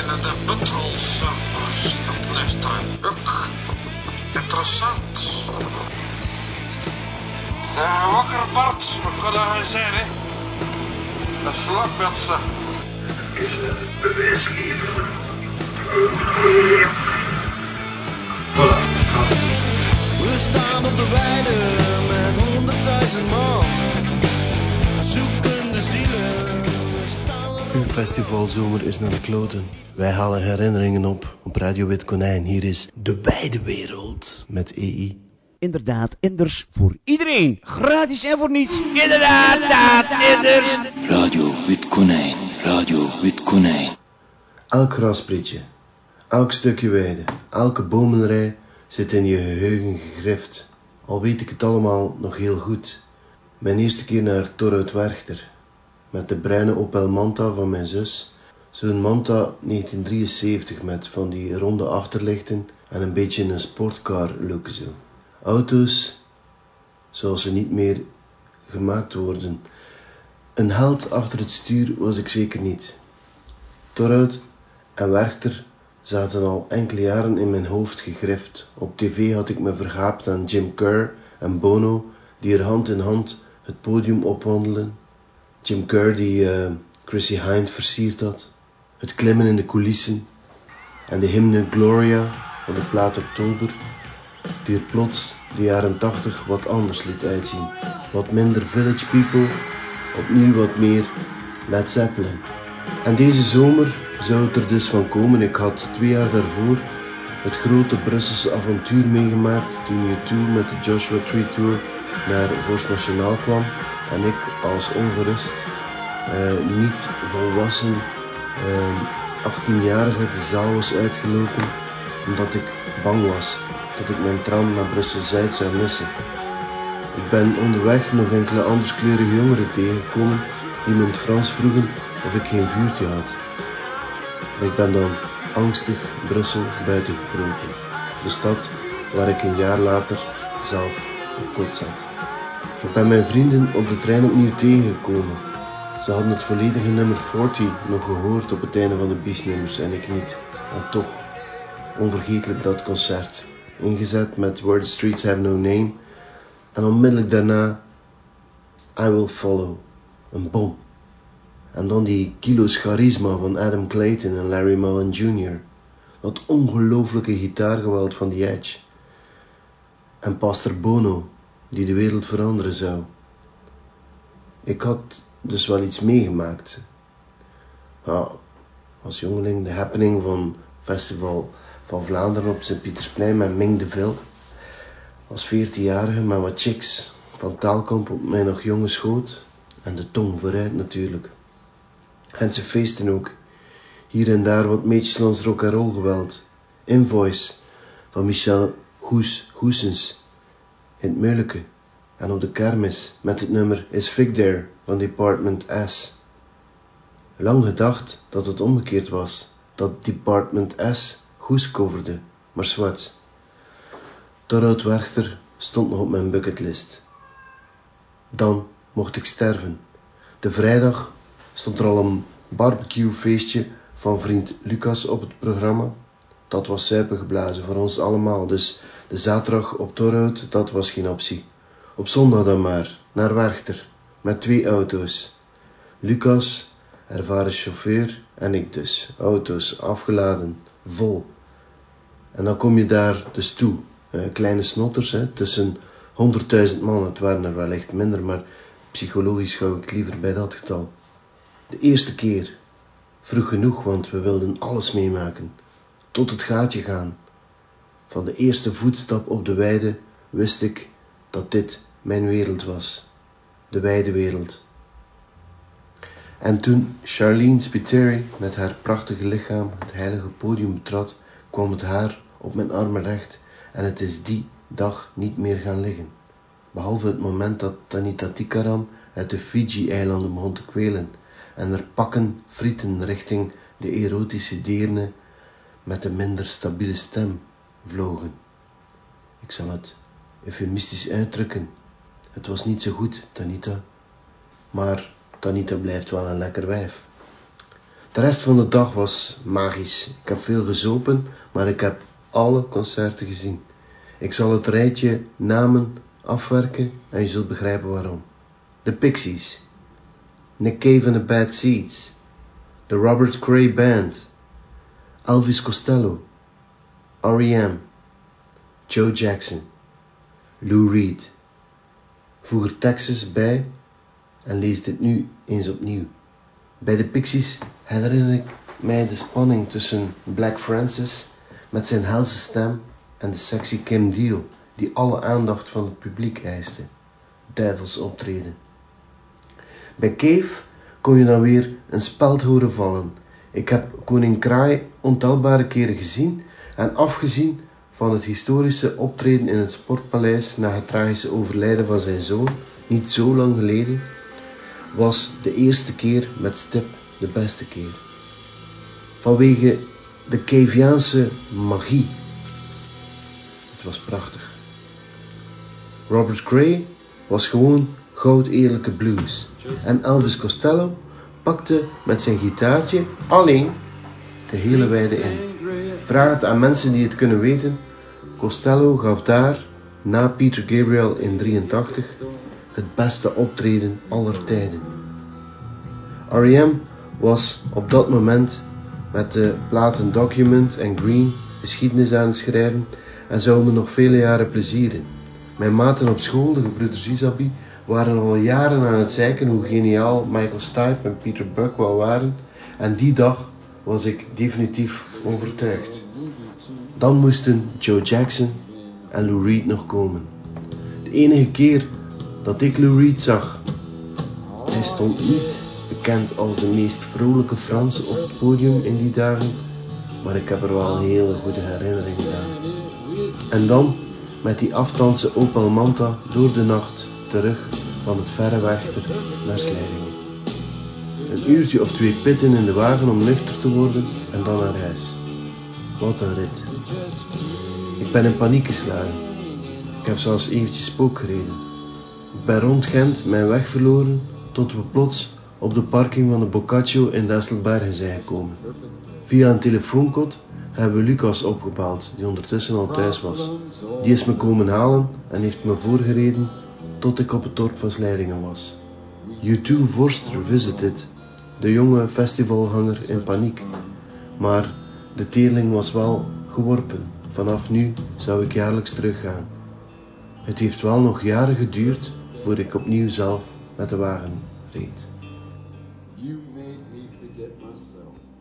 binnen de butthole-servers. Dat blijft daar ook interessant. Wakker Bart, wat kan dat zijn, hè? Dat slakbetsen. Is het bewijs leveren? Voilà, af. We staan op de weide met 100.000 man. Zoekende zielen. Uw festivalzomer is naar de kloten. Wij halen herinneringen op Radio Wit Konijn. Hier is De Wijde Wereld met EI. Inderdaad, Enders voor iedereen. Gratis en voor niets. Inderdaad, Enders. Radio Wit Konijn, Radio Wit Konijn. Elk grasprietje, elk stukje weide, elke bomenrij zit in je geheugen gegrift. Al weet ik het allemaal nog heel goed. Mijn eerste keer naar Torhout Werchter. Met de bruine Opel Manta van mijn zus. Zo'n Manta 1973 met van die ronde achterlichten en een beetje een sportcar look zo. Auto's zoals ze niet meer gemaakt worden. Een held achter het stuur was ik zeker niet. Torhout en Werchter zaten al enkele jaren in mijn hoofd gegrift. Op tv had ik me vergaapt aan Jim Kerr en Bono, die er hand in hand het podium opwandelen. Jim Kerr die Chrissie Hynde versierd had. Het klimmen in de coulissen. En de hymne Gloria van de plaat Oktober, die er plots de jaren 80 wat anders liet uitzien. Wat minder Village People, opnieuw wat meer Led Zeppelin. En deze zomer zou het er dus van komen. Ik had 2 jaar daarvoor het grote Brusselse avontuur meegemaakt toen U2 met de Joshua Tree Tour naar Force Nationale kwam. En ik als ongerust, niet volwassen 18-jarige de zaal was uitgelopen omdat ik bang was dat ik mijn tram naar Brussel-Zuid zou missen. Ik ben onderweg nog enkele anderskleurige jongeren tegengekomen die me in het Frans vroegen of ik geen vuurtje had. Maar ik ben dan angstig Brussel buitengekropen. De stad waar ik een jaar later zelf op kot zat. Ik ben mijn vrienden op de trein opnieuw tegengekomen. Ze hadden het volledige nummer 40 nog gehoord op het einde van de biesnummers en ik niet. En toch, onvergetelijk dat concert. Ingezet met Where the Streets Have No Name. En onmiddellijk daarna I Will Follow. Een bom. En dan die kilo's charisma van Adam Clayton en Larry Mullen Jr. Dat ongelooflijke gitaargeweld van The Edge. En Pastor Bono, die de wereld veranderen zou. Ik had dus wel iets meegemaakt. Ja, als jongeling de happening van Festival van Vlaanderen op Sint-Pietersplein met Ming de Vil. Als 14-jarige met wat chicks van Taalkamp op mijn nog jonge schoot. En de tong vooruit natuurlijk. En ze feesten ook. Hier en daar wat Meetjeslands rock'n'roll geweld. Invoice van Michel Goesens in het Meuleke. En op de kermis met het nummer Is Vic There van Department S. Lang gedacht dat het omgekeerd was. Dat Department S Goes coverde. Maar zwart. Torhout Werchter stond nog op mijn bucketlist. Dan mocht ik sterven. De vrijdag stond er al een barbecuefeestje van vriend Lucas op het programma. Dat was zuipen geblazen voor ons allemaal. Dus de zaterdag op Torhout, dat was geen optie. Op zondag dan maar, naar Werchter, met 2 auto's. Lucas, ervaren chauffeur, en ik dus. Auto's, afgeladen, vol. En dan kom je daar dus toe. Kleine snotters, tussen 100.000 man. Het waren er wel echt minder, maar psychologisch hou ik liever bij dat getal. De eerste keer, vroeg genoeg, want we wilden alles meemaken. Tot het gaatje gaan. Van de eerste voetstap op de weide wist ik dat dit mijn wereld was. De wijde wereld. En toen Charlene Spiteri met haar prachtige lichaam het heilige podium betrad, kwam het haar op mijn armen recht en het is die dag niet meer gaan liggen. Behalve het moment dat Tanita Tikaram uit de Fiji-eilanden begon te kwelen en er pakken frieten richting de erotische deerne met een minder stabiele stem vlogen. Ik zal het eufemistisch uitdrukken. Het was niet zo goed, Tanita. Maar Tanita blijft wel een lekker wijf. De rest van de dag was magisch. Ik heb veel gezopen, maar ik heb alle concerten gezien. Ik zal het rijtje namen afwerken en je zult begrijpen waarom. De Pixies, Nick Cave and the Bad Seeds, de Robert Cray Band, Elvis Costello, R.E.M., Joe Jackson, Lou Reed. Voeg er Texas bij en lees dit nu eens opnieuw. Bij de Pixies herinner ik mij de spanning tussen Black Francis met zijn helse stem en de sexy Kim Deal, die alle aandacht van het publiek eiste. Duivels optreden. Bij Cave kon je dan weer een speld horen vallen. Ik heb Koning Kraai ontelbare keren gezien en afgezien van het historische optreden in het Sportpaleis na het tragische overlijden van zijn zoon, niet zo lang geleden, was de eerste keer met stip de beste keer. Vanwege de Caviaanse magie. Het was prachtig. Robert Cray was gewoon goud eerlijke blues. En Elvis Costello pakte met zijn gitaartje alleen de hele weide in. Vraag het aan mensen die het kunnen weten. Costello gaf daar, na Peter Gabriel in 83, het beste optreden aller tijden. R.E.M. was op dat moment met de platen Document en Green geschiedenis aan het schrijven en zou me nog vele jaren plezieren. Mijn maten op school, de gebroeders Isabi, waren al jaren aan het zeiken hoe geniaal Michael Stipe en Peter Buck wel waren en die dag was ik definitief overtuigd. Dan moesten Joe Jackson en Lou Reed nog komen. De enige keer dat ik Lou Reed zag, hij stond niet bekend als de meest vrolijke Frans op het podium in die dagen, maar ik heb er wel een hele goede herinnering aan. En dan met die afstandse Opel Manta door de nacht terug van het verre Werchter naar Slijdingen. Een uurtje of 2 pitten in de wagen om nuchter te worden en dan naar huis. Wat een rit. Ik ben in paniek geslagen. Ik heb zelfs eventjes spook gereden. Ik ben rond Gent mijn weg verloren tot we plots op de parking van de Boccaccio in Desselbergen zijn gekomen. Via een telefoonkot hebben we Lucas opgebeld, die ondertussen al thuis was. Die is me komen halen en heeft me voorgereden tot ik op het dorp van Slijdingen was. U2 Forster visited, de jonge festivalganger in paniek. Maar de teerling was wel geworpen. Vanaf nu zou ik jaarlijks teruggaan. Het heeft wel nog jaren geduurd voor ik opnieuw zelf met de wagen reed. You made me forget myself.